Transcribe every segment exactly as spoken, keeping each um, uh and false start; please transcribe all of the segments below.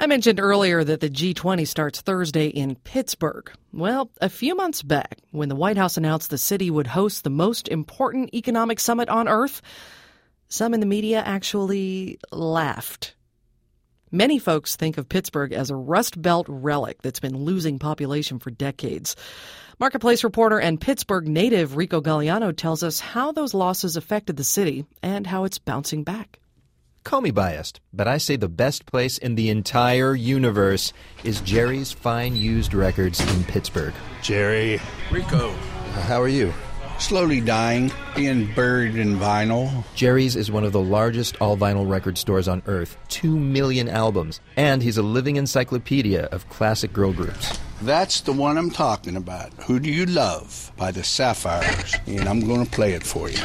I mentioned earlier that the G twenty starts Thursday in Pittsburgh. Well, a few months back, when the White House announced the city would host the most important economic summit on Earth, some in the media actually laughed. Many folks think of Pittsburgh as a Rust Belt relic that's been losing population for decades. Marketplace reporter and Pittsburgh native Rico Galliano tells us how those losses affected the city and how it's bouncing back. Call me biased, but I say the best place in the entire universe is Jerry's Fine Used Records in Pittsburgh. Jerry. Rico. How are you? Slowly dying, being buried in vinyl. Jerry's is one of the largest all-vinyl record stores on Earth, two million albums, and he's a living encyclopedia of classic girl groups. That's the one I'm talking about. Who Do You Love by the Sapphires, and I'm going to play it for you.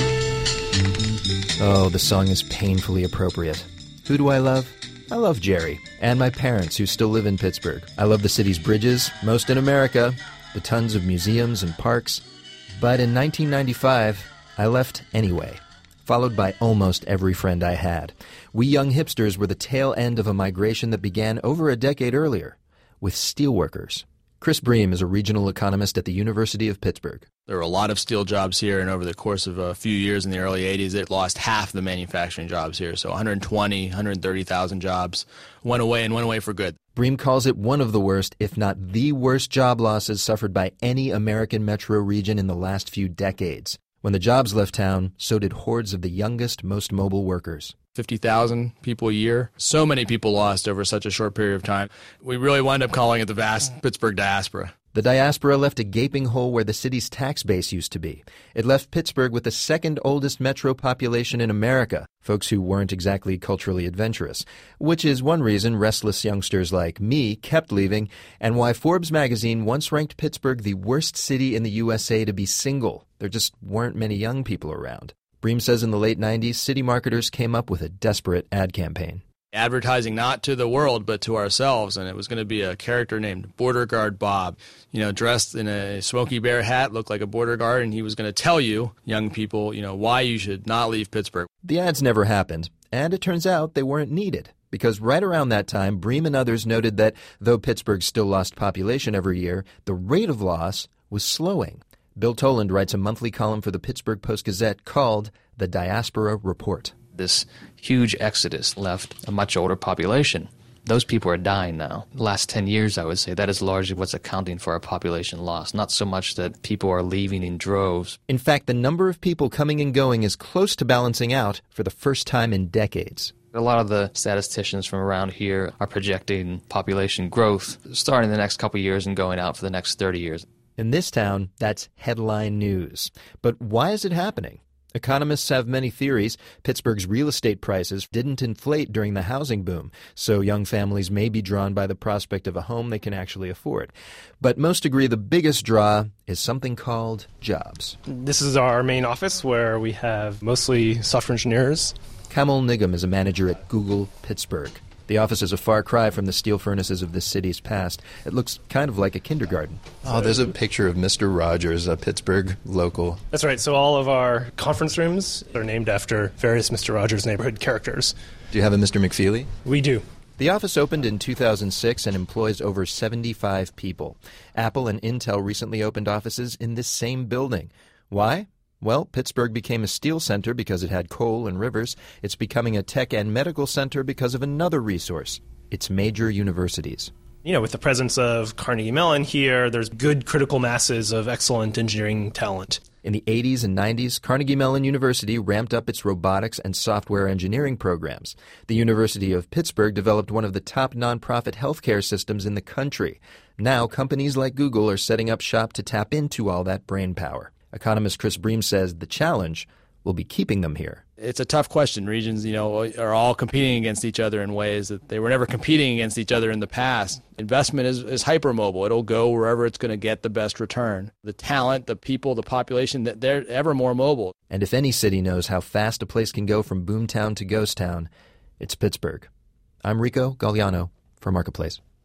Oh, the song is painfully appropriate. Who do I love? I love Jerry, and my parents who still live in Pittsburgh. I love the city's bridges, most in America, the tons of museums and parks. But in nineteen ninety-five, I left anyway, followed by almost every friend I had. We young hipsters were the tail end of a migration that began over a decade earlier, with steelworkers. Chris Bream is a regional economist at the University of Pittsburgh. There were a lot of steel jobs here, and over the course of a few years in the early eighties, it lost half the manufacturing jobs here. So one hundred twenty, one hundred thirty thousand jobs went away, and went away for good. Bream calls it one of the worst, if not the worst, job losses suffered by any American metro region in the last few decades. When the jobs left town, so did hordes of the youngest, most mobile workers. fifty thousand people a year. So many people lost over such a short period of time. We really wind up calling it the vast Pittsburgh diaspora. The diaspora left a gaping hole where the city's tax base used to be. It left Pittsburgh with the second oldest metro population in America, folks who weren't exactly culturally adventurous, which is one reason restless youngsters like me kept leaving, and why Forbes magazine once ranked Pittsburgh the worst city in the U S A to be single. There just weren't many young people around. Bream says in the late nineties, city marketers came up with a desperate ad campaign. Advertising not to the world, but to ourselves, and it was going to be a character named Border Guard Bob, you know, dressed in a Smokey Bear hat, looked like a border guard, and he was going to tell you, young people, you know, why you should not leave Pittsburgh. The ads never happened, and it turns out they weren't needed, because right around that time, Bream and others noted that though Pittsburgh still lost population every year, the rate of loss was slowing. Bill Toland writes a monthly column for the Pittsburgh Post-Gazette called The Diaspora Report. This huge exodus left a much older population. Those people are dying now. The last ten years, I would say, that is largely what's accounting for our population loss, not so much that people are leaving in droves. In fact, the number of people coming and going is close to balancing out for the first time in decades. A lot of the statisticians from around here are projecting population growth starting in the next couple of years and going out for the next thirty years. In this town, that's headline news. But why is it happening? Economists have many theories. Pittsburgh's real estate prices didn't inflate during the housing boom, so young families may be drawn by the prospect of a home they can actually afford. But most agree the biggest draw is something called jobs. This is our main office where we have mostly software engineers. Kamal Nigam is a manager at Google Pittsburgh. The office is a far cry from the steel furnaces of this city's past. It looks kind of like a kindergarten. Oh, there's a picture of Mister Rogers, a Pittsburgh local. That's right. So all of our conference rooms are named after various Mister Rogers neighborhood characters. Do you have a Mister McFeely? We do. The office opened in two thousand six and employs over seventy-five people. Apple and Intel recently opened offices in this same building. Why? Well, Pittsburgh became a steel center because it had coal and rivers. It's becoming a tech and medical center because of another resource, its major universities. You know, with the presence of Carnegie Mellon here, there's good critical masses of excellent engineering talent. In the eighties and nineties, Carnegie Mellon University ramped up its robotics and software engineering programs. The University of Pittsburgh developed one of the top nonprofit healthcare systems in the country. Now, companies like Google are setting up shop to tap into all that brainpower. Economist Chris Bream says the challenge will be keeping them here. It's a tough question. Regions, you know, are all competing against each other in ways that they were never competing against each other in the past. Investment is, is hypermobile. It'll go wherever it's going to get the best return. The talent, the people, the population, that they're ever more mobile. And if any city knows how fast a place can go from boomtown to ghost town, it's Pittsburgh. I'm Rico Galliano for Marketplace.